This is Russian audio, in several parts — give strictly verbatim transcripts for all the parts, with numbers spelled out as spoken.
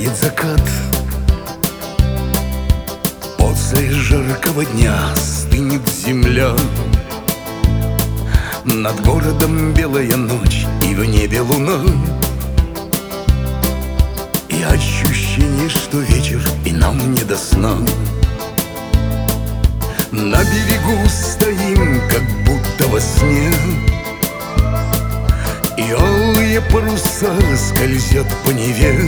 Светает закат. После жаркого дня стынет земля. Над городом белая ночь, и в небе луна. И ощущение, что вечер, и нам не до сна. На берегу стоим, как будто во сне, и алые паруса скользят по Неве.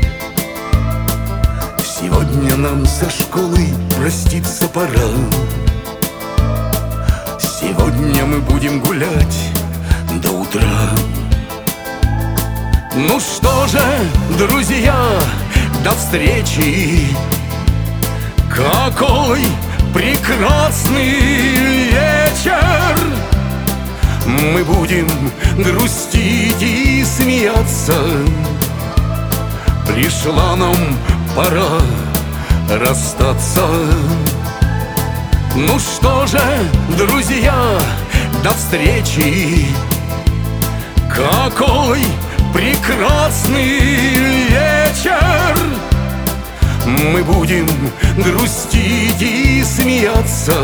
Сегодня нам со школой проститься пора. Сегодня мы будем гулять до утра. Ну что же, друзья, до встречи. Какой прекрасный вечер! Мы будем грустить и смеяться. Пришла нам пора расстаться. Ну что же, друзья, до встречи. Какой прекрасный вечер! Мы будем грустить и смеяться.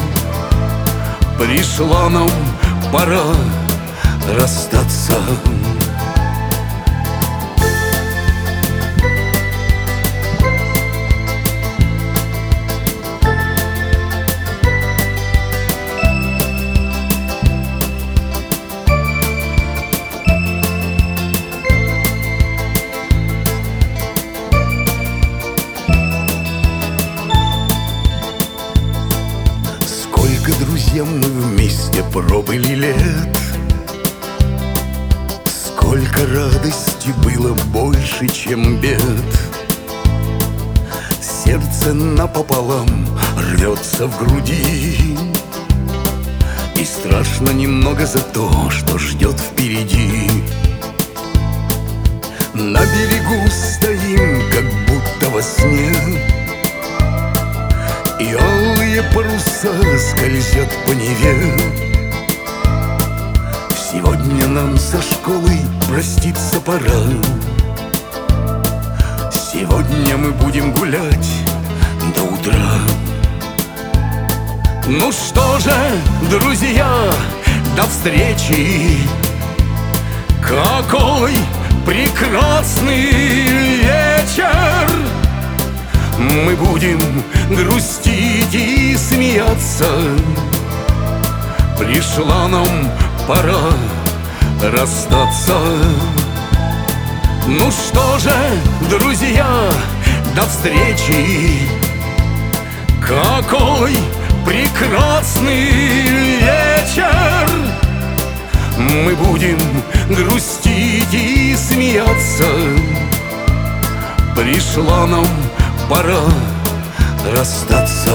Пришла нам пора расстаться. Друзья, мы вместе пробыли лет. Сколько радости было больше, чем бед. Сердце напополам рвется в груди, и страшно немного за то, что ждет впереди. На берегу стоим, как будто во сне, и алые паруса скользят по Неве. Сегодня нам со школой проститься пора. Сегодня мы будем гулять до утра. Ну что же, друзья, до встречи. Какой прекрасный вечер! Мы будем грустить и смеяться. Пришла нам пора расстаться. Ну что же, друзья, до встречи. Какой прекрасный вечер! Мы будем грустить и смеяться. Пришла нам пора расстаться.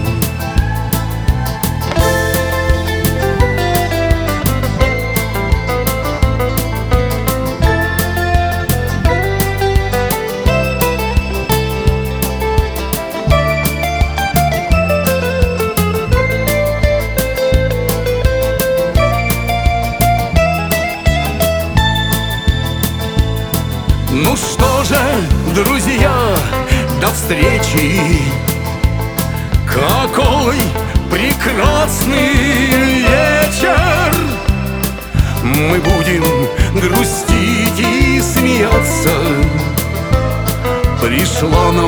Ну что же, друзья, до встречи. Какой прекрасный вечер! Мы будем грустить и смеяться. Пришла нам